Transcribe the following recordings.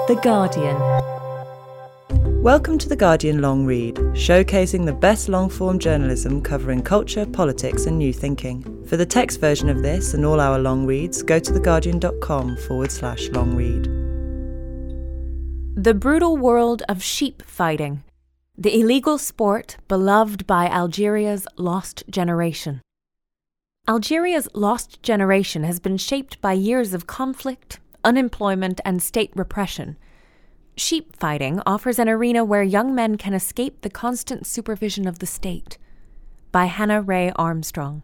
The Guardian. Welcome to The Guardian Long Read, showcasing the best long-form journalism covering culture, politics and new thinking. For the text version of this and all our long reads, go to theguardian.com/long read. The brutal world of sheep fighting. The illegal sport beloved by Algeria's lost generation. Algeria's lost generation has been shaped by years of conflict, unemployment, and state repression. Sheep fighting offers an arena where young men can escape the constant supervision of the state. By Hannah Ray Armstrong.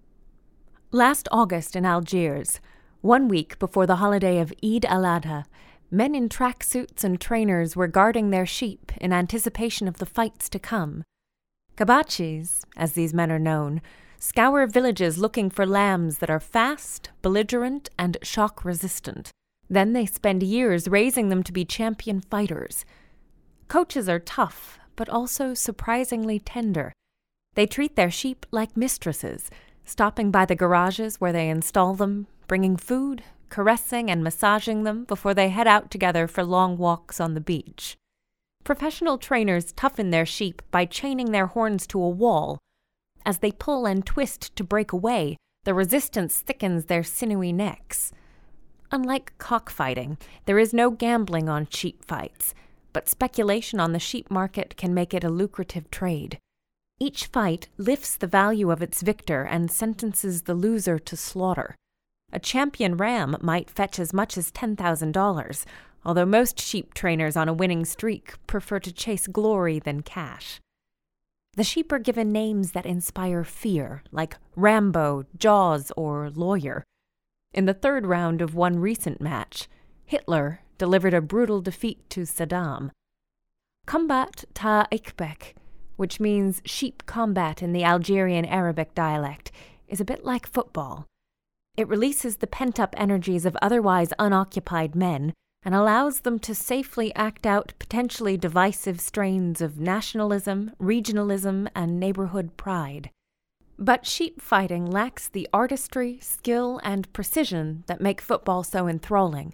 Last August in Algiers, 1 week before the holiday of Eid al-Adha, men in tracksuits and trainers were guarding their sheep in anticipation of the fights to come. Kabachis, as these men are known, scour villages looking for lambs that are fast, belligerent, and shock-resistant. Then they spend years raising them to be champion fighters. Coaches are tough, but also surprisingly tender. They treat their sheep like mistresses, stopping by the garages where they install them, bringing food, caressing and massaging them before they head out together for long walks on the beach. Professional trainers toughen their sheep by chaining their horns to a wall. As they pull and twist to break away, the resistance thickens their sinewy necks. Unlike cockfighting, there is no gambling on sheep fights, but speculation on the sheep market can make it a lucrative trade. Each fight lifts the value of its victor and sentences the loser to slaughter. A champion ram might fetch as much as $10,000, although most sheep trainers on a winning streak prefer to chase glory than cash. The sheep are given names that inspire fear, like Rambo, Jaws, or Lawyer. In the third round of one recent match, Hitler delivered a brutal defeat to Saddam. Combat ta ikbek, which means sheep combat in the Algerian Arabic dialect, is a bit like football. It releases the pent-up energies of otherwise unoccupied men and allows them to safely act out potentially divisive strains of nationalism, regionalism, and neighborhood pride. But sheep fighting lacks the artistry, skill, and precision that make football so enthralling.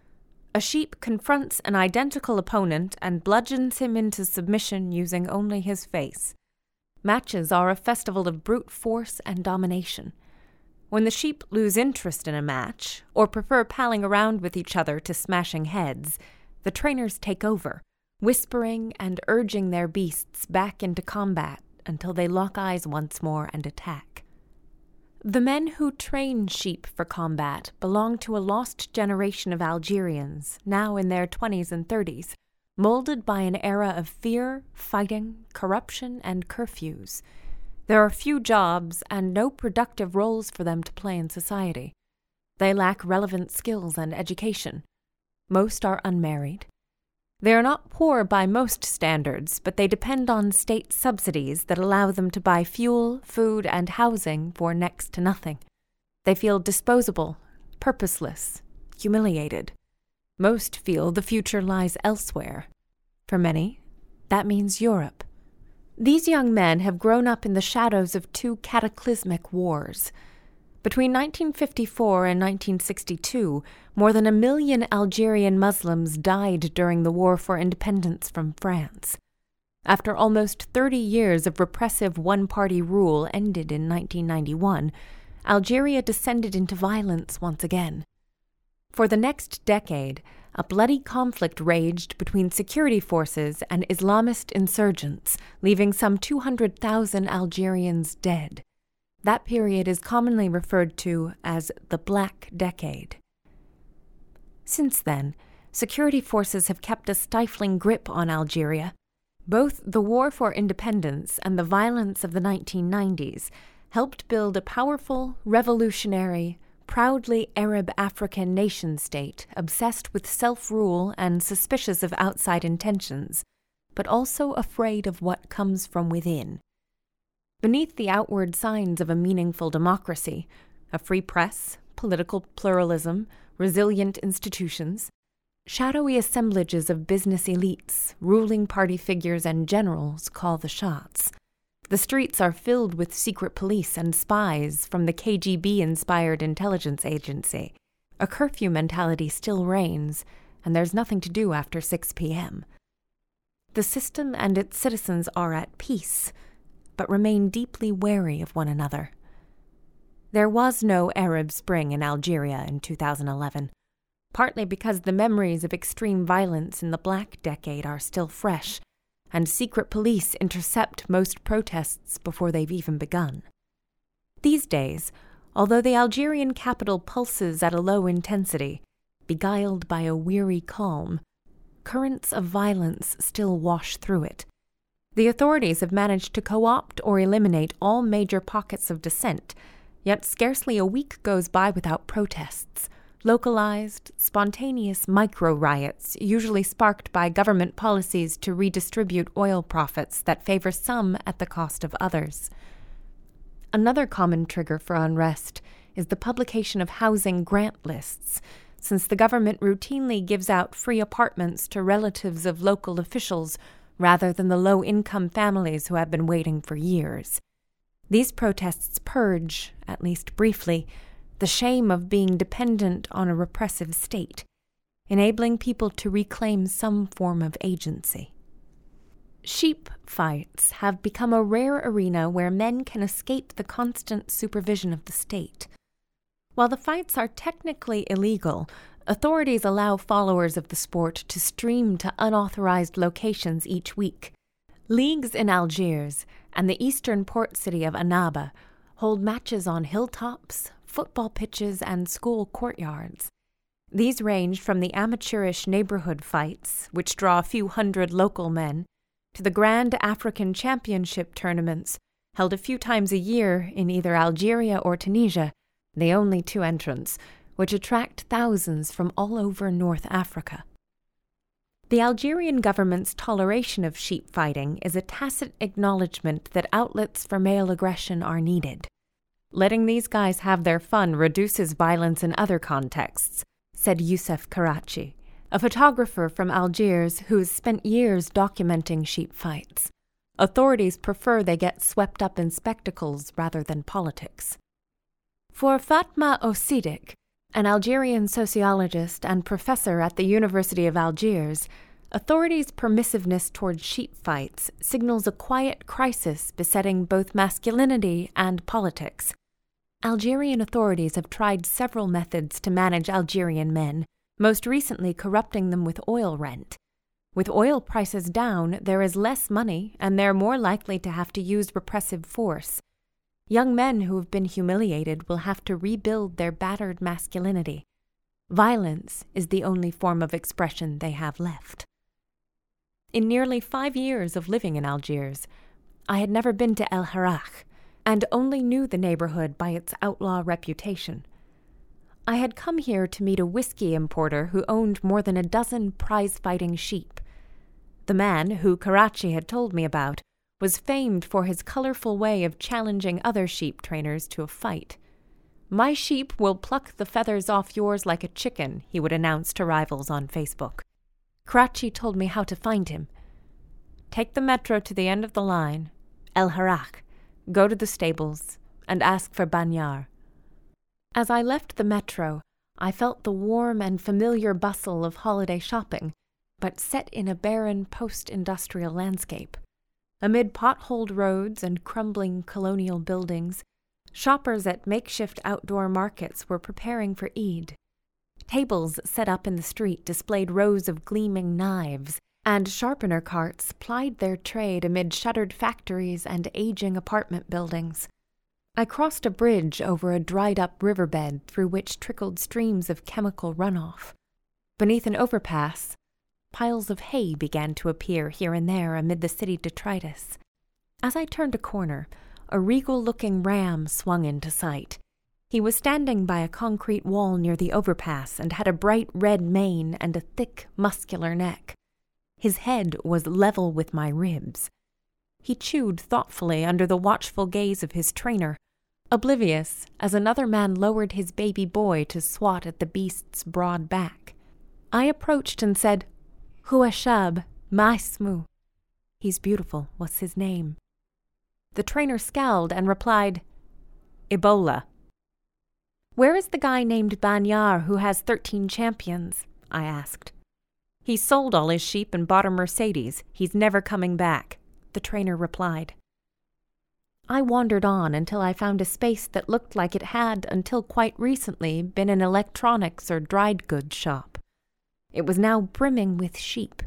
A sheep confronts an identical opponent and bludgeons him into submission using only his face. Matches are a festival of brute force and domination. When the sheep lose interest in a match, or prefer palling around with each other to smashing heads, the trainers take over, whispering and urging their beasts back into combat until they lock eyes once more and attack. The men who train sheep for combat belong to a lost generation of Algerians, now in their 20s and 30s, molded by an era of fear, fighting, corruption, and curfews. There are few jobs and no productive roles for them to play in society. They lack relevant skills and education. Most are unmarried. They are not poor by most standards, but they depend on state subsidies that allow them to buy fuel, food, and housing for next to nothing. They feel disposable, purposeless, humiliated. Most feel the future lies elsewhere. For many, that means Europe. These young men have grown up in the shadows of two cataclysmic wars. Between 1954 and 1962, more than 1 million Algerian Muslims died during the War for Independence from France. After almost 30 years of repressive one-party rule ended in 1991, Algeria descended into violence once again. For the next decade, a bloody conflict raged between security forces and Islamist insurgents, leaving some 200,000 Algerians dead. That period is commonly referred to as the Black Decade. Since then, security forces have kept a stifling grip on Algeria. Both the War for Independence and the violence of the 1990s helped build a powerful, revolutionary, proudly Arab-African nation-state obsessed with self-rule and suspicious of outside intentions, but also afraid of what comes from within. Beneath the outward signs of a meaningful democracy, a free press, political pluralism, resilient institutions, shadowy assemblages of business elites, ruling party figures, and generals call the shots. The streets are filled with secret police and spies from the KGB-inspired intelligence agency. A curfew mentality still reigns, and there's nothing to do after 6 p.m. The system and its citizens are at peace, but remain deeply wary of one another. There was no Arab Spring in Algeria in 2011, partly because the memories of extreme violence in the Black Decade are still fresh, and secret police intercept most protests before they've even begun. These days, although the Algerian capital pulses at a low intensity, beguiled by a weary calm, currents of violence still wash through it. The authorities have managed to co-opt or eliminate all major pockets of dissent, yet scarcely a week goes by without protests, localized, spontaneous micro-riots usually sparked by government policies to redistribute oil profits that favor some at the cost of others. Another common trigger for unrest is the publication of housing grant lists, since the government routinely gives out free apartments to relatives of local officials rather than the low-income families who have been waiting for years. These protests purge, at least briefly, the shame of being dependent on a repressive state, enabling people to reclaim some form of agency. Sheep fights have become a rare arena where men can escape the constant supervision of the state. While the fights are technically illegal, authorities allow followers of the sport to stream to unauthorized locations each week. Leagues in Algiers and the eastern port city of Annaba hold matches on hilltops, football pitches, and school courtyards. These range from the amateurish neighborhood fights, which draw a few hundred local men, to the Grand African Championship tournaments, held a few times a year in either Algeria or Tunisia, the only two entrants, which attract thousands from all over North Africa. The Algerian government's toleration of sheep fighting is a tacit acknowledgement that outlets for male aggression are needed. Letting these guys have their fun reduces violence in other contexts, said Youssef Karachi, a photographer from Algiers who has spent years documenting sheep fights. Authorities prefer they get swept up in spectacles rather than politics. For Fatma Osidik, an Algerian sociologist and professor at the University of Algiers, authorities' permissiveness toward sheep fights signals a quiet crisis besetting both masculinity and politics. Algerian authorities have tried several methods to manage Algerian men, most recently corrupting them with oil rent. With oil prices down, there is less money, and they're more likely to have to use repressive force. Young men who have been humiliated will have to rebuild their battered masculinity. Violence is the only form of expression they have left. In nearly 5 years of living in Algiers, I had never been to El Harrach, and only knew the neighborhood by its outlaw reputation. I had come here to meet a whiskey importer who owned more than a dozen prize-fighting sheep. The man, who Karachi had told me about, was famed for his colorful way of challenging other sheep trainers to a fight. "My sheep will pluck the feathers off yours like a chicken," he would announce to rivals on Facebook. Karachi told me how to find him. "Take the metro to the end of the line, El Harrach, go to the stables, and ask for Banyar." As I left the metro, I felt the warm and familiar bustle of holiday shopping, but set in a barren post-industrial landscape. Amid potholed roads and crumbling colonial buildings, shoppers at makeshift outdoor markets were preparing for Eid. Tables set up in the street displayed rows of gleaming knives, and sharpener carts plied their trade amid shuttered factories and aging apartment buildings. I crossed a bridge over a dried-up riverbed through which trickled streams of chemical runoff. Beneath an overpass, piles of hay began to appear here and there amid the city detritus. As I turned a corner, a regal-looking ram swung into sight. He was standing by a concrete wall near the overpass and had a bright red mane and a thick, muscular neck. His head was level with my ribs. He chewed thoughtfully under the watchful gaze of his trainer, oblivious as another man lowered his baby boy to swat at the beast's broad back. I approached and said, "Huwa shab, ma ismu." "He's beautiful. What's his name?" The trainer scowled and replied, "Ebola." "Where is the guy named Banyar who has 13 champions?" I asked. "He sold all his sheep and bought a Mercedes. He's never coming back," the trainer replied. I wandered on until I found a space that looked like it had, until quite recently, been an electronics or dried goods shop. It was now brimming with sheep.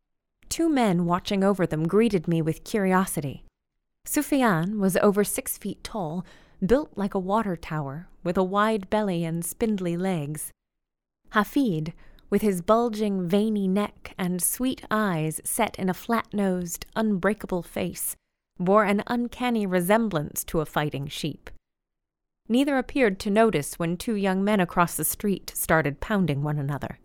2 men watching over them greeted me with curiosity. Sufyan was over 6 feet tall, built like a water tower, with a wide belly and spindly legs. Hafid, with his bulging, veiny neck and sweet eyes set in a flat-nosed, unbreakable face, bore an uncanny resemblance to a fighting sheep. Neither appeared to notice when 2 young men across the street started pounding one another.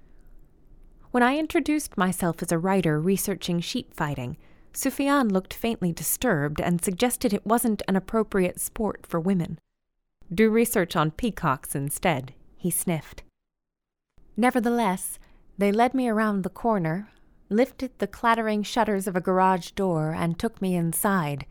When I introduced myself as a writer researching sheep fighting, Sufyan looked faintly disturbed and suggested it wasn't an appropriate sport for women. "Do research on peacocks instead," he sniffed. Nevertheless, they led me around the corner, lifted the clattering shutters of a garage door, and took me inside.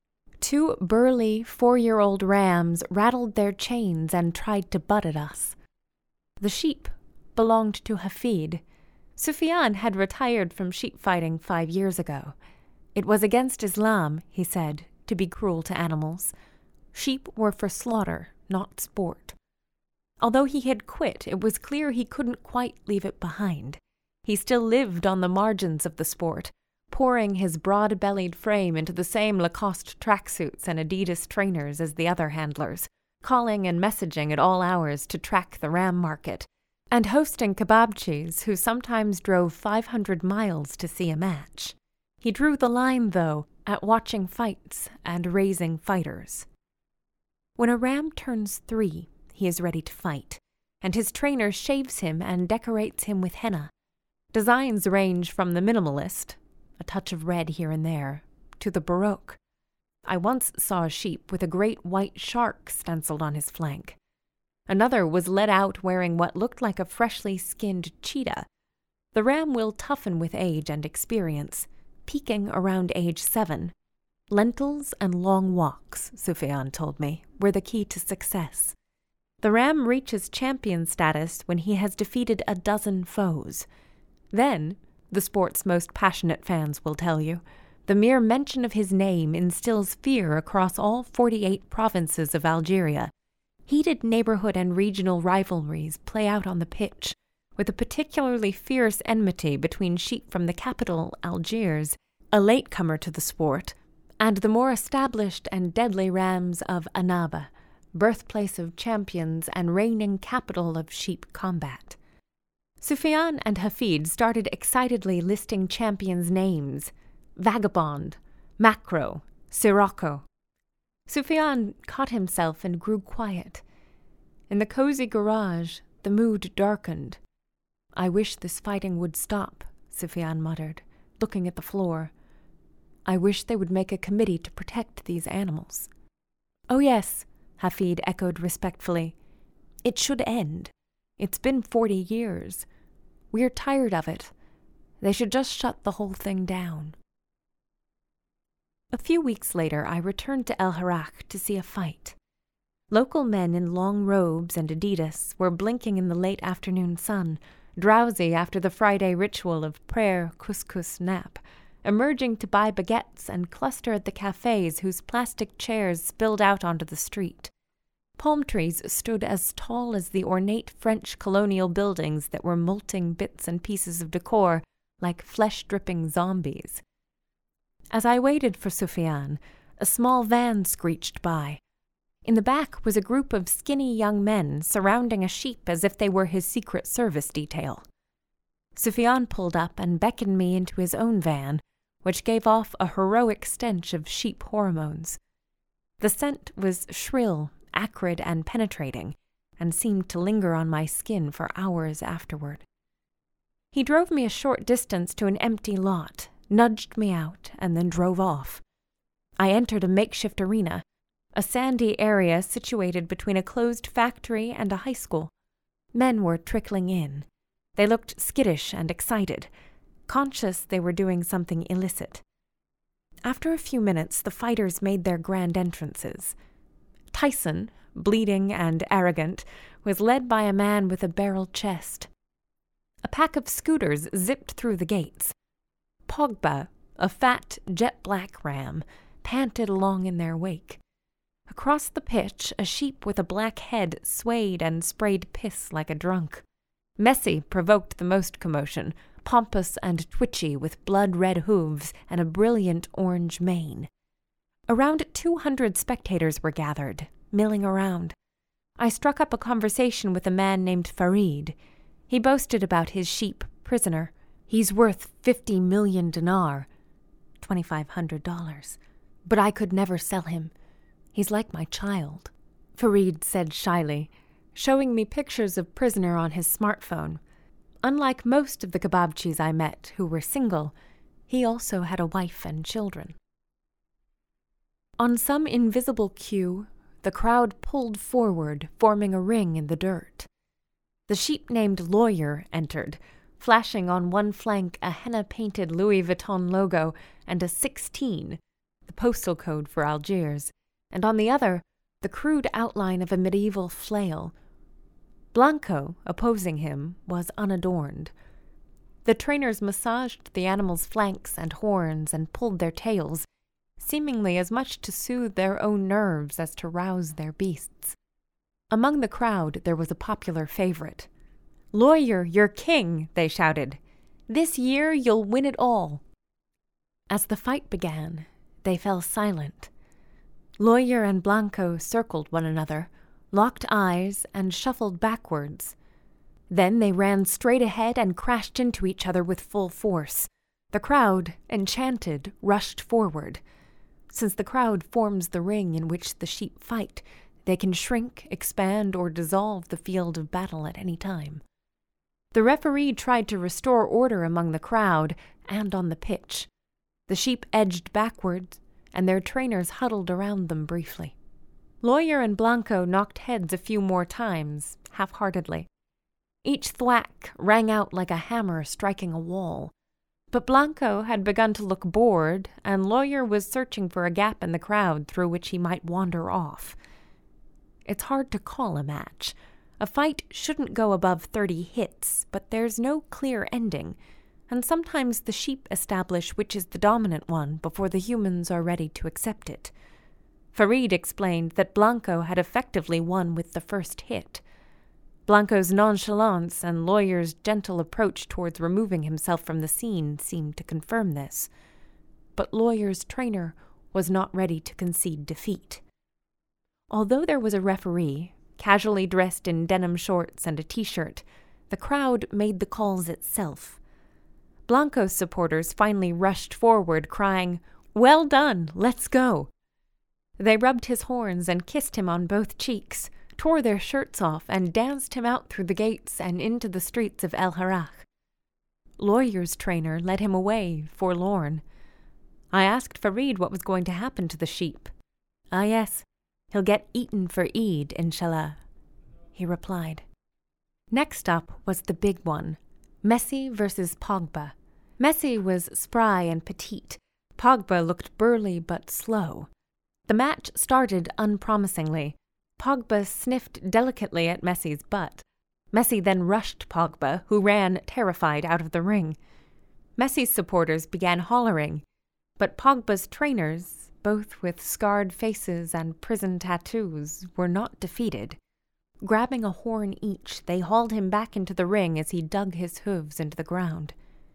2 burly 4-year-old rams rattled their chains and tried to butt at us. The sheep belonged to Hafid. Sufyan had retired from sheep fighting 5 years ago. It was against Islam, he said, to be cruel to animals. Sheep were for slaughter, not sport. Although he had quit, it was clear he couldn't quite leave it behind. He still lived on the margins of the sport, pouring his broad-bellied frame into the same Lacoste tracksuits and Adidas trainers as the other handlers, calling and messaging at all hours to track the ram market, and hosting kebabchis who sometimes drove 500 miles to see a match. He drew the line, though, at watching fights and raising fighters. When a ram turns 3, he is ready to fight, and his trainer shaves him and decorates him with henna. Designs range from the minimalist, a touch of red here and there, to the Baroque. I once saw a sheep with a great white shark stenciled on his flank. Another was led out wearing what looked like a freshly skinned cheetah. The ram will toughen with age and experience, peaking around age 7. Lentils and long walks, Sufyan told me, were the key to success. The ram reaches champion status when he has defeated a dozen foes. Then, the sport's most passionate fans will tell you, the mere mention of his name instills fear across all 48 provinces of Algeria. Heated neighborhood and regional rivalries play out on the pitch, with a particularly fierce enmity between sheep from the capital, Algiers, a latecomer to the sport, and the more established and deadly rams of Annaba, birthplace of champions and reigning capital of sheep combat. Sufyan and Hafid started excitedly listing champions' names: Vagabond, Macro, Sirocco. Sufyan caught himself and grew quiet. In the cozy garage, the mood darkened. "I wish this fighting would stop," Sufyan muttered, looking at the floor. "I wish they would make a committee to protect these animals." "Oh yes," Hafid echoed respectfully. "It should end. It's been 40 years. We're tired of it. They should just shut the whole thing down." A few weeks later, I returned to El Harak to see a fight. Local men in long robes and Adidas were blinking in the late afternoon sun, drowsy after the Friday ritual of prayer, couscous, nap, emerging to buy baguettes and cluster at the cafes whose plastic chairs spilled out onto the street. Palm trees stood as tall as the ornate French colonial buildings that were molting bits and pieces of decor like flesh-dripping zombies. As I waited for Sufyan, a small van screeched by. In the back was a group of skinny young men surrounding a sheep as if they were his Secret Service detail. Sufyan pulled up and beckoned me into his own van, which gave off a heroic stench of sheep hormones. The scent was shrill, acrid, and penetrating, and seemed to linger on my skin for hours afterward. He drove me a short distance to an empty lot, nudged me out, and then drove off. I entered a makeshift arena, a sandy area situated between a closed factory and a high school. Men were trickling in. They looked skittish and excited, conscious they were doing something illicit. After a few minutes, the fighters made their grand entrances. Tyson, bleeding and arrogant, was led by a man with a barrel chest. A pack of scooters zipped through the gates. Pogba, a fat, jet-black ram, panted along in their wake. Across the pitch, a sheep with a black head swayed and sprayed piss like a drunk. Messi provoked the most commotion, pompous and twitchy with blood-red hooves and a brilliant orange mane. Around 200 spectators were gathered, milling around. I struck up a conversation with a man named Farid. He boasted about his sheep prisoner. He's worth 50 million dinar, $2,500. But I could never sell him. He's like my child, Farid said shyly, showing me pictures of prisoner on his smartphone. Unlike most of the kebabchis I met who were single, he also had a wife and children. On some invisible cue, the crowd pulled forward, forming a ring in the dirt. The sheep named Lawyer entered, flashing on one flank a henna-painted Louis Vuitton logo and a 16, the postal code for Algiers, and on the other, the crude outline of a medieval flail. Blanco, opposing him, was unadorned. The trainers massaged the animals' flanks and horns and pulled their tails, seemingly as much to soothe their own nerves as to rouse their beasts. Among the crowd there was a popular favorite. "Lawyer, you're king," they shouted. "This year you'll win it all." As the fight began, they fell silent. Lawyer and Blanco circled one another, locked eyes, and shuffled backwards. Then they ran straight ahead and crashed into each other with full force. The crowd, enchanted, rushed forward. Since the crowd forms the ring in which the sheep fight, they can shrink, expand, or dissolve the field of battle at any time. The referee tried to restore order among the crowd and on the pitch. The sheep edged backward, and their trainers huddled around them briefly. Lawyer and Blanco knocked heads a few more times, half-heartedly. Each thwack rang out like a hammer striking a wall. But Blanco had begun to look bored, and Lawyer was searching for a gap in the crowd through which he might wander off. It's hard to call a match. A fight shouldn't go above 30 hits, but there's no clear ending, and sometimes the sheep establish which is the dominant one before the humans are ready to accept it. Farid explained that Blanco had effectively won with the first hit. Blanco's nonchalance and Lawyer's gentle approach towards removing himself from the scene seemed to confirm this. But Lawyer's trainer was not ready to concede defeat. Although there was a referee, casually dressed in denim shorts and a t-shirt, the crowd made the calls itself. Blanco's supporters finally rushed forward, crying, "Well done, let's go!" They rubbed his horns and kissed him on both cheeks, tore their shirts off, and danced him out through the gates and into the streets of El Harrach. Lawyer's trainer led him away, forlorn. I asked Farid what was going to happen to the sheep. "Ah, yes, he'll get eaten for Eid, inshallah," he replied. Next up was the big one, Messi versus Pogba. Messi was spry and petite. Pogba looked burly but slow. The match started unpromisingly. Pogba sniffed delicately at Messi's butt. Messi then rushed Pogba, who ran terrified out of the ring. Messi's supporters began hollering, but Pogba's trainers, both with scarred faces and prison tattoos, were not defeated. Grabbing a horn each, they hauled him back into the ring as he dug his hooves into the ground.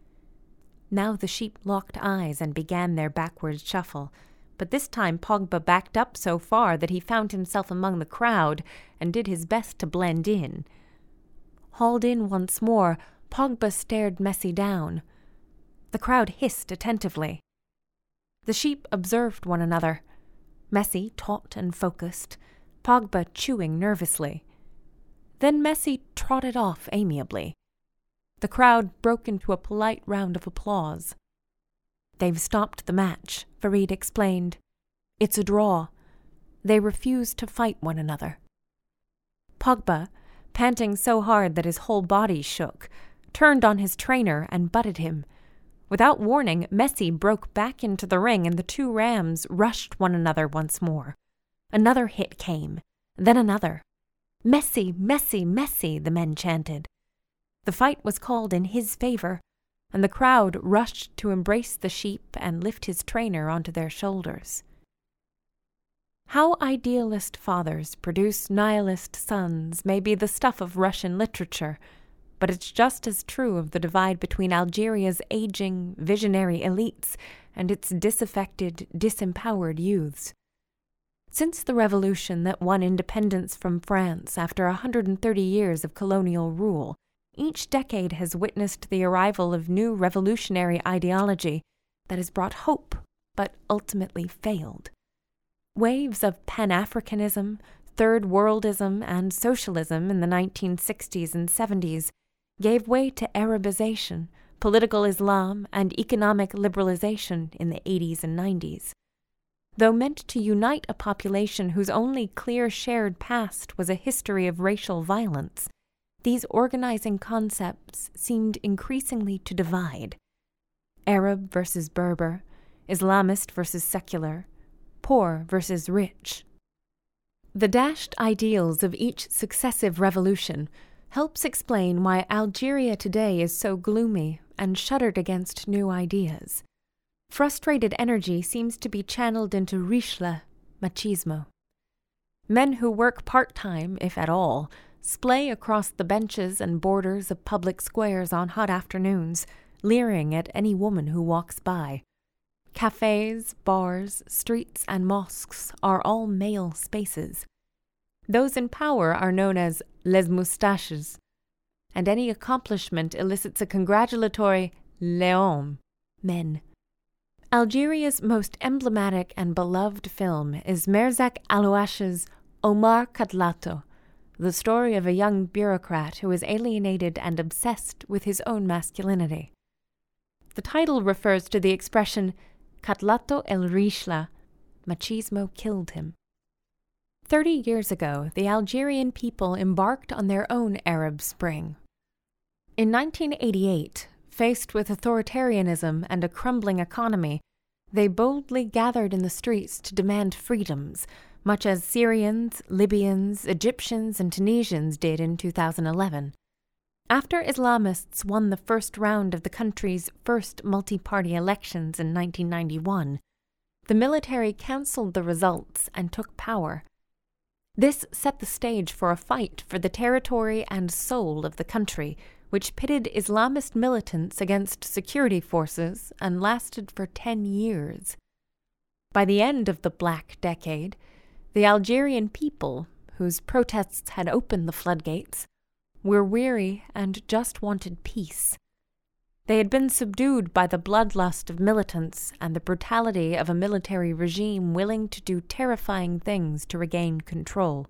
Now the sheep locked eyes and began their backward shuffle, but this time Pogba backed up so far that he found himself among the crowd and did his best to blend in. Hauled in once more, Pogba stared Messi down. The crowd hissed attentively. The sheep observed one another, Messi taut and focused, Pogba chewing nervously. Then Messi trotted off amiably. The crowd broke into a polite round of applause. "They've stopped the match," Farid explained. "It's a draw. They refuse to fight one another." Pogba, panting so hard that his whole body shook, turned on his trainer and butted him. Without warning, Messi broke back into the ring and the two rams rushed one another once more. Another hit came, then another. "Messi, Messi, Messi," the men chanted. The fight was called in his favor, and the crowd rushed to embrace the sheep and lift his trainer onto their shoulders. How idealist fathers produce nihilist sons may be the stuff of Russian literature, but it's just as true of the divide between Algeria's aging, visionary elites and its disaffected, disempowered youths. Since the revolution that won independence from France after 130 years of colonial rule, each decade has witnessed the arrival of new revolutionary ideology that has brought hope, but ultimately failed. Waves of Pan-Africanism, Third Worldism, and socialism in the 1960s and 70s gave way to Arabization, political Islam, and economic liberalization in the 80s and 90s. Though meant to unite a population whose only clear shared past was a history of racial violence, these organizing concepts seemed increasingly to divide. Arab versus Berber, Islamist versus secular, poor versus rich. The dashed ideals of each successive revolution helps explain why Algeria today is so gloomy and shuddered against new ideas. Frustrated energy seems to be channeled into Richla, machismo. Men who work part-time, if at all, splay across the benches and borders of public squares on hot afternoons, leering at any woman who walks by. Cafes, bars, streets, and mosques are all male spaces. Those in power are known as les moustaches, and any accomplishment elicits a congratulatory les hommes, men. Algeria's most emblematic and beloved film is Merzak Alouache's Omar Katlato, the story of a young bureaucrat who is alienated and obsessed with his own masculinity. The title refers to the expression Katlato el Richla, machismo killed him. 30 years ago, the Algerian people embarked on their own Arab Spring. In 1988, faced with authoritarianism and a crumbling economy, they boldly gathered in the streets to demand freedoms, much as Syrians, Libyans, Egyptians, and Tunisians did in 2011. After Islamists won the first round of the country's first multi-party elections in 1991, the military cancelled the results and took power. This set the stage for a fight for the territory and soul of the country, which pitted Islamist militants against security forces and lasted for 10 years. By the end of the Black Decade, the Algerian people, whose protests had opened the floodgates, were weary and just wanted peace. They had been subdued by the bloodlust of militants and the brutality of a military regime willing to do terrifying things to regain control.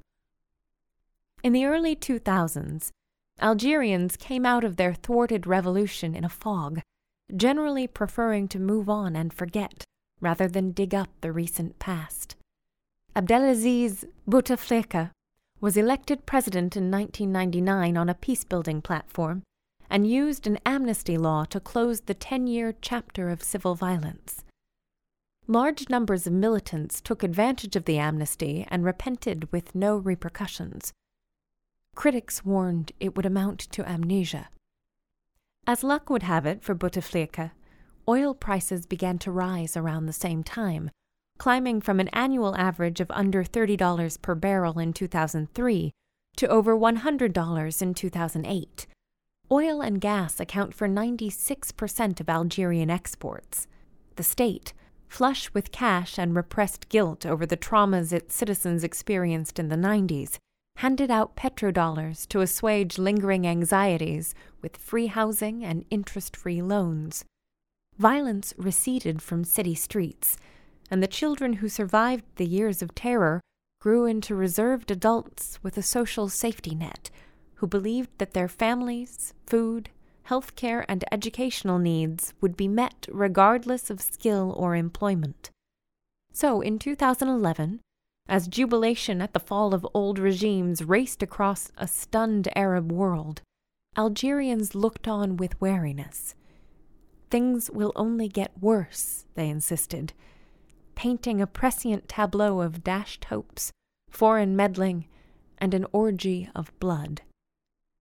In the early 2000s, Algerians came out of their thwarted revolution in a fog, generally preferring to move on and forget rather than dig up the recent past. Abdelaziz Bouteflika was elected president in 1999 on a peace-building platform and used an amnesty law to close the 10-year chapter of civil violence. Large numbers of militants took advantage of the amnesty and repented with no repercussions. Critics warned it would amount to amnesia. As luck would have it for Bouteflika, oil prices began to rise around the same time, climbing from an annual average of under $30 per barrel in 2003 to over $100 in 2008. Oil and gas account for 96% of Algerian exports. The state, flush with cash and repressed guilt over the traumas its citizens experienced in the 90s, handed out petrodollars to assuage lingering anxieties with free housing and interest-free loans. Violence receded from city streets, and the children who survived the years of terror grew into reserved adults with a social safety net, who believed that their families, food, health care, and educational needs would be met regardless of skill or employment. So, in 2011, as jubilation at the fall of old regimes raced across a stunned Arab world, Algerians looked on with wariness. Things will only get worse, they insisted, painting a prescient tableau of dashed hopes, foreign meddling, and an orgy of blood.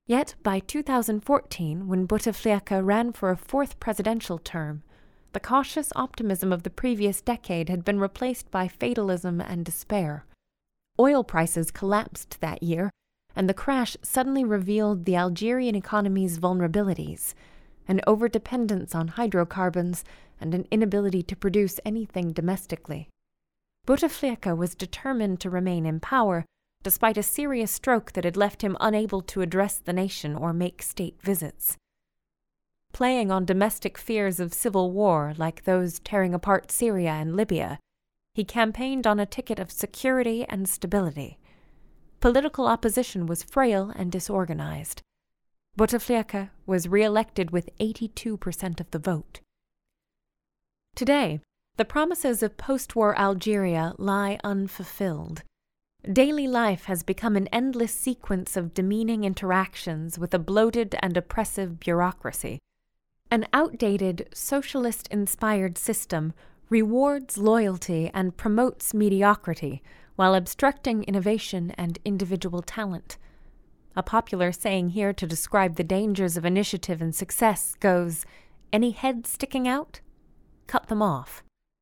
Yet by 2014, when Bouteflika ran for a fourth presidential term, the cautious optimism of the previous decade had been replaced by fatalism and despair. Oil prices collapsed that year, and the crash suddenly revealed the Algerian economy's vulnerabilities, an overdependence on hydrocarbons and an inability to produce anything domestically. Bouteflika was determined to remain in power, despite a serious stroke that had left him unable to address the nation or make state visits. Playing on domestic fears of civil war like those tearing apart Syria and Libya, he campaigned on a ticket of security and stability. Political opposition was frail and disorganized. Bouteflika was re-elected with 82% of the vote. Today, the promises of post-war Algeria lie unfulfilled. Daily life has become an endless sequence of demeaning interactions with a bloated and oppressive bureaucracy. An outdated, socialist-inspired system rewards loyalty and promotes mediocrity while obstructing innovation and individual talent. A popular saying here to describe the dangers of initiative and success goes, "Any heads sticking out? Cut them off."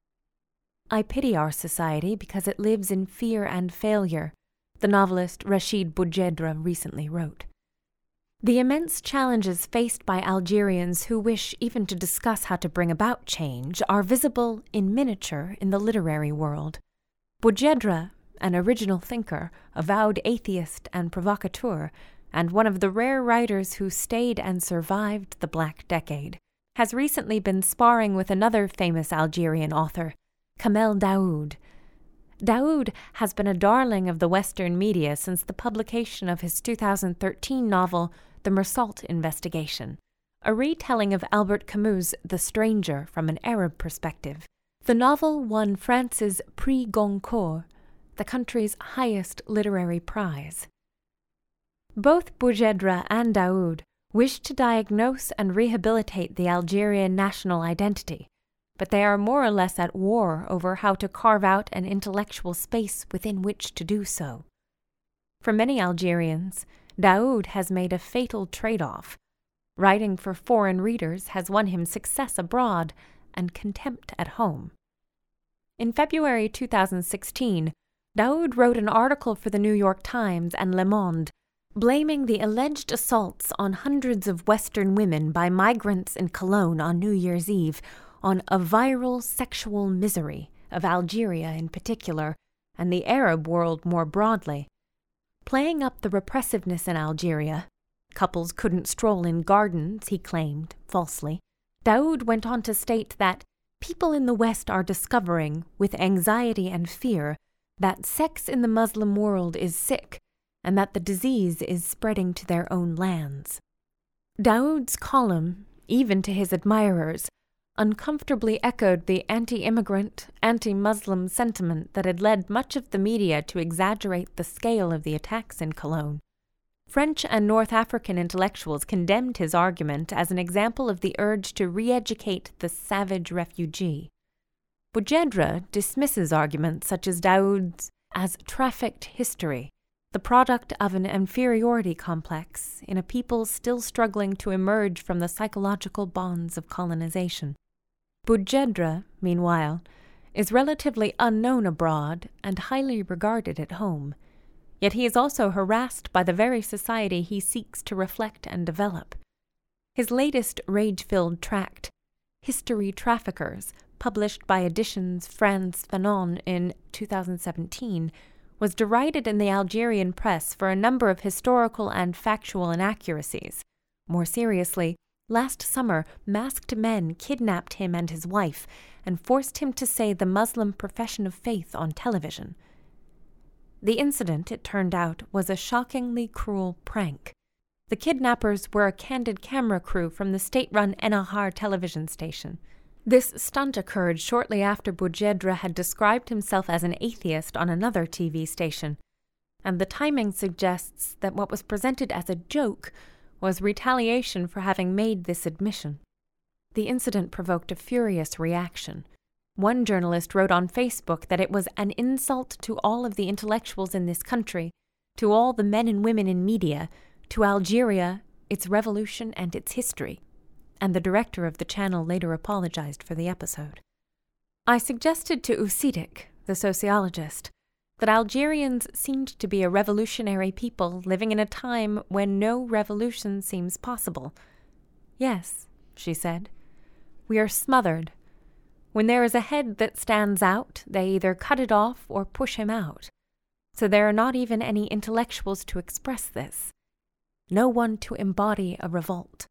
I pity our society because it lives in fear and failure, the novelist Rachid Boujedra recently wrote. The immense challenges faced by Algerians who wish even to discuss how to bring about change are visible in miniature in the literary world. Boujedra, an original thinker, avowed atheist and provocateur, and one of the rare writers who stayed and survived the Black Decade, has recently been sparring with another famous Algerian author, Kamel Daoud. Daoud has been a darling of the Western media since the publication of his 2013 novel, The Meursault Investigation, a retelling of Albert Camus' The Stranger from an Arab perspective. The novel won France's Prix Goncourt, the country's highest literary prize. Both Boujedra and Daoud wish to diagnose and rehabilitate the Algerian national identity, but they are more or less at war over how to carve out an intellectual space within which to do so. For many Algerians, Daoud has made a fatal trade-off. Writing for foreign readers has won him success abroad and contempt at home. In February 2016, Daoud wrote an article for the New York Times and Le Monde, blaming the alleged assaults on hundreds of Western women by migrants in Cologne on New Year's Eve on a viral sexual misery of Algeria in particular, and the Arab world more broadly. Playing up the repressiveness in Algeria, couples couldn't stroll in gardens, he claimed, falsely, Daoud went on to state that people in the West are discovering, with anxiety and fear, that sex in the Muslim world is sick, and that the disease is spreading to their own lands. Daoud's column, even to his admirers, uncomfortably echoed the anti-immigrant, anti-Muslim sentiment that had led much of the media to exaggerate the scale of the attacks in Cologne. French and North African intellectuals condemned his argument as an example of the urge to re-educate the savage refugee. Boujedra dismisses arguments such as Daoud's as trafficked history, the product of an inferiority complex in a people still struggling to emerge from the psychological bonds of colonization. Boujedra, meanwhile, is relatively unknown abroad and highly regarded at home, yet he is also harassed by the very society he seeks to reflect and develop. His latest rage-filled tract, History Traffickers, published by Editions Frantz Fanon in 2017, was derided in the Algerian press for a number of historical and factual inaccuracies. More seriously, last summer, masked men kidnapped him and his wife and forced him to say the Muslim profession of faith on television. The incident, it turned out, was a shockingly cruel prank. The kidnappers were a candid camera crew from the state-run Ennahar television station. This stunt occurred shortly after Boujedra had described himself as an atheist on another TV station, and the timing suggests that what was presented as a joke was retaliation for having made this admission. The incident provoked a furious reaction. One journalist wrote on Facebook that it was an insult to all of the intellectuals in this country, to all the men and women in media, to Algeria, its revolution and its history, and the director of the channel later apologized for the episode. I suggested to Usidik, the sociologist, that Algerians seemed to be a revolutionary people living in a time when no revolution seems possible. Yes, she said, we are smothered. When there is a head that stands out, they either cut it off or push him out. So there are not even any intellectuals to express this. No one to embody a revolt.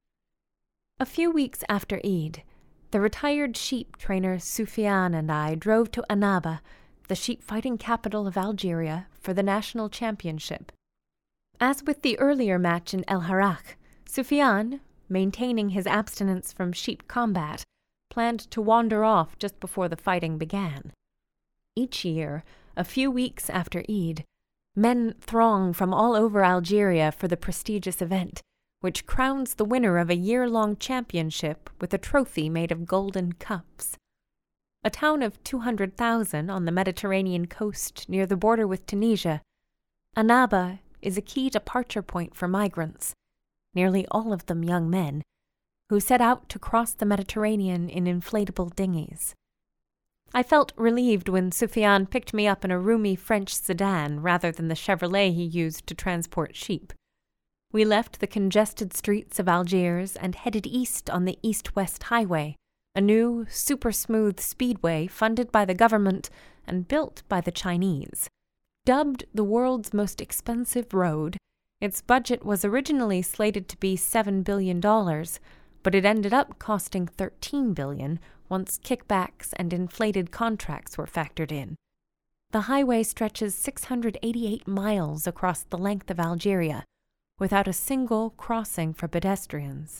A few weeks after Eid, the retired sheep trainer Soufiane and I drove to Annaba, the sheep-fighting capital of Algeria, for the national championship. As with the earlier match in El Harrach, Soufiane, maintaining his abstinence from sheep combat, planned to wander off just before the fighting began. Each year, a few weeks after Eid, men throng from all over Algeria for the prestigious event, which crowns the winner of a year-long championship with a trophy made of golden cups. A town of 200,000 on the Mediterranean coast near the border with Tunisia, Annaba is a key departure point for migrants, nearly all of them young men, who set out to cross the Mediterranean in inflatable dinghies. I felt relieved when Soufiane picked me up in a roomy French sedan rather than the Chevrolet he used to transport sheep. We left the congested streets of Algiers and headed east on the East-West Highway, a new, super-smooth speedway funded by the government and built by the Chinese. Dubbed the world's most expensive road, its budget was originally slated to be $7 billion, but it ended up costing $13 billion once kickbacks and inflated contracts were factored in. The highway stretches 688 miles across the length of Algeria, without a single crossing for pedestrians.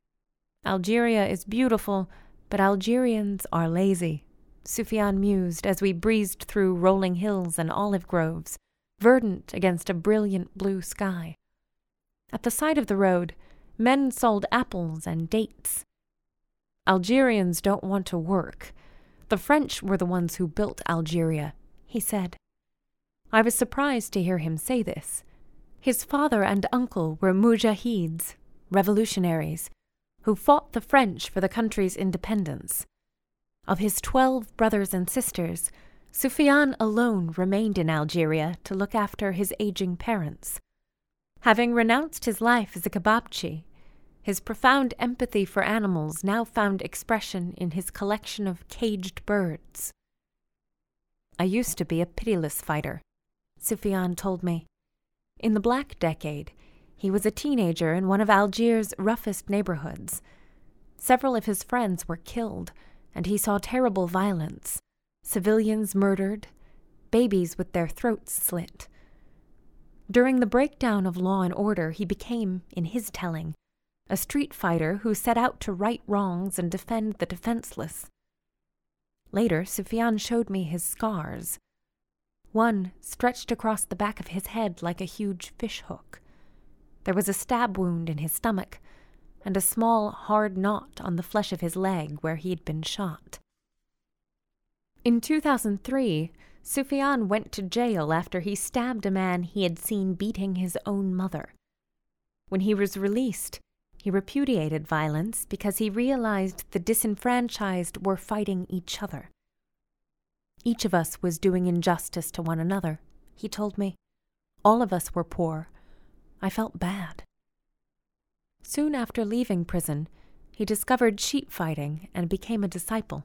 Algeria is beautiful, but Algerians are lazy, Soufiane mused as we breezed through rolling hills and olive groves, verdant against a brilliant blue sky. At the side of the road, men sold apples and dates. Algerians don't want to work. The French were the ones who built Algeria, he said. I was surprised to hear him say this. His father and uncle were mujahids, revolutionaries, who fought the French for the country's independence. Of his 12 brothers and sisters, Soufiane alone remained in Algeria to look after his aging parents. Having renounced his life as a kebabchi, his profound empathy for animals now found expression in his collection of caged birds. I used to be a pitiless fighter, Soufiane told me. In the Black Decade, he was a teenager in one of Algiers' roughest neighborhoods. Several of his friends were killed, and he saw terrible violence, civilians murdered, babies with their throats slit. During the breakdown of law and order, he became, in his telling, a street fighter who set out to right wrongs and defend the defenseless. Later, Soufiane showed me his scars. One stretched across the back of his head like a huge fishhook. There was a stab wound in his stomach, and a small, hard knot on the flesh of his leg where he'd been shot. In 2003, Soufiane went to jail after he stabbed a man he had seen beating his own mother. When he was released, he repudiated violence because he realized the disenfranchised were fighting each other. Each of us was doing injustice to one another, he told me. All of us were poor. I felt bad. Soon after leaving prison, he discovered sheep fighting and became a disciple.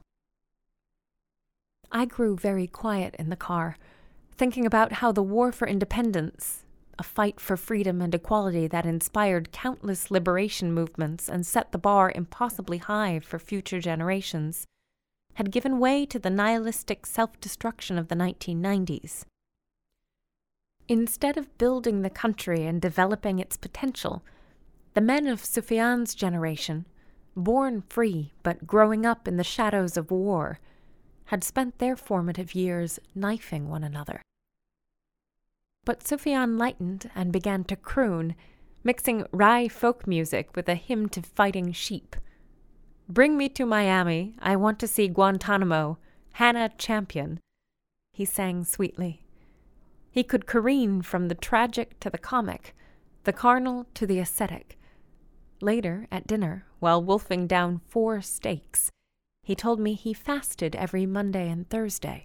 I grew very quiet in the car, thinking about how the war for independence, a fight for freedom and equality that inspired countless liberation movements and set the bar impossibly high for future generations, had given way to the nihilistic self-destruction of the 1990s. Instead of building the country and developing its potential, the men of Soufiane's generation, born free but growing up in the shadows of war, had spent their formative years knifing one another. But Soufiane lightened and began to croon, mixing Rai folk music with a hymn to fighting sheep. "Bring me to Miami, I want to see Guantanamo, Hannah champion," he sang sweetly. He could careen from the tragic to the comic, the carnal to the ascetic. Later, at dinner, while wolfing down 4 steaks, he told me he fasted every Monday and Thursday.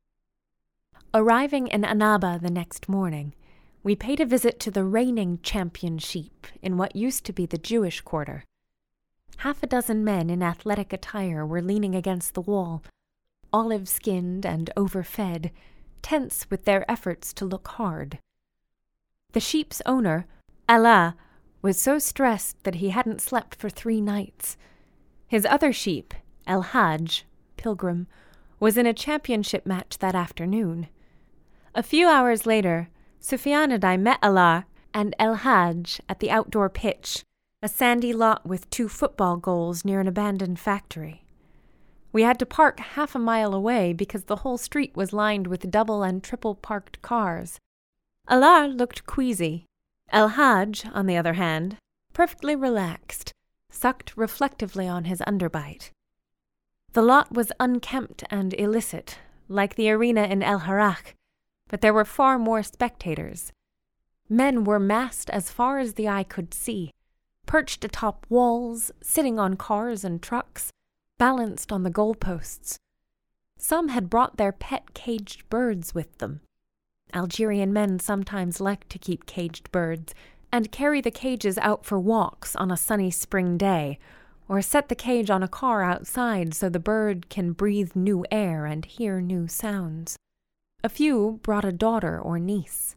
Arriving in Annaba the next morning, we paid a visit to the reigning champion sheep in what used to be the Jewish quarter. 6 men in athletic attire were leaning against the wall, olive-skinned and overfed, tense with their efforts to look hard. The sheep's owner, Allah, was so stressed that he hadn't slept for 3 nights. His other sheep, El Hajj, Pilgrim, was in a championship match that afternoon. A few hours later, Sufyan and I met Allah and El Hajj at the outdoor pitch, a sandy lot with 2 football goals near an abandoned factory. We had to park half a mile away because the whole street was lined with double and triple parked cars. Allah looked queasy. El Hajj, on the other hand, perfectly relaxed, sucked reflectively on his underbite. The lot was unkempt and illicit, like the arena in El Harrach, but there were far more spectators. Men were massed as far as the eye could see, perched atop walls, sitting on cars and trucks, balanced on the goalposts. Some had brought their pet caged birds with them. Algerian men sometimes like to keep caged birds and carry the cages out for walks on a sunny spring day, or set the cage on a car outside so the bird can breathe new air and hear new sounds. A few brought a daughter or niece.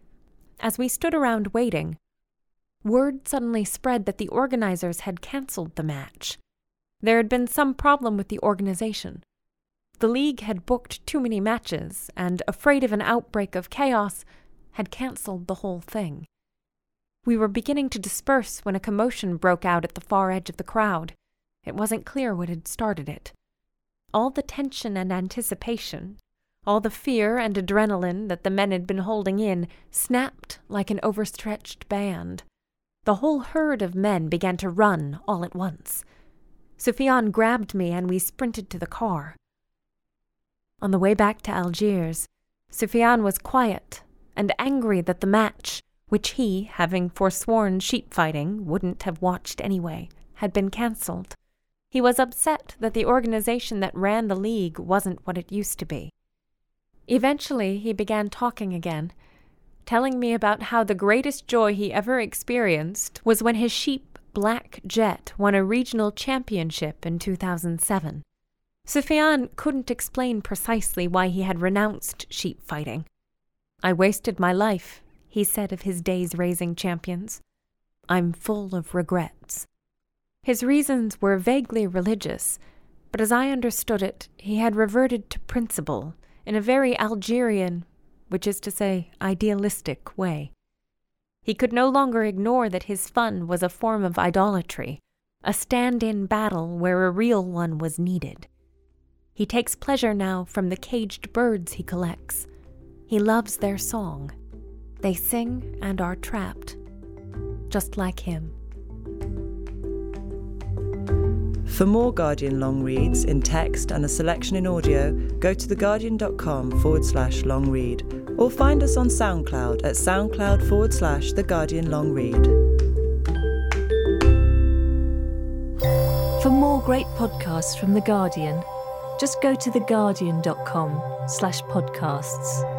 As we stood around waiting, word suddenly spread that the organizers had cancelled the match. There had been some problem with the organization. The league had booked too many matches and, afraid of an outbreak of chaos, had cancelled the whole thing. We were beginning to disperse when a commotion broke out at the far edge of the crowd. It wasn't clear what had started it. All the tension and anticipation, all the fear and adrenaline that the men had been holding in, snapped like an overstretched band. The whole herd of men began to run all at once. Sufyan grabbed me and we sprinted to the car. On the way back to Algiers, Sufyan was quiet and angry that the match, which he, having forsworn sheep fighting, wouldn't have watched anyway, had been cancelled. He was upset that the organization that ran the league wasn't what it used to be. Eventually, he began talking again, telling me about how the greatest joy he ever experienced was when his sheep Black Jet won a regional championship in 2007. Sufyan couldn't explain precisely why he had renounced sheep fighting. "I wasted my life," he said of his days raising champions. "I'm full of regrets." His reasons were vaguely religious, but as I understood it, he had reverted to principle in a very Algerian, which is to say, idealistic way. He could no longer ignore that his fun was a form of idolatry, a stand-in battle where a real one was needed. He takes pleasure now from the caged birds he collects. He loves their song. They sing and are trapped, just like him. For more Guardian long reads in text and a selection in audio, go to theguardian.com/long read or find us on SoundCloud at soundcloud/The Guardian Long Read. For more great podcasts from The Guardian, just go to theguardian.com/podcasts.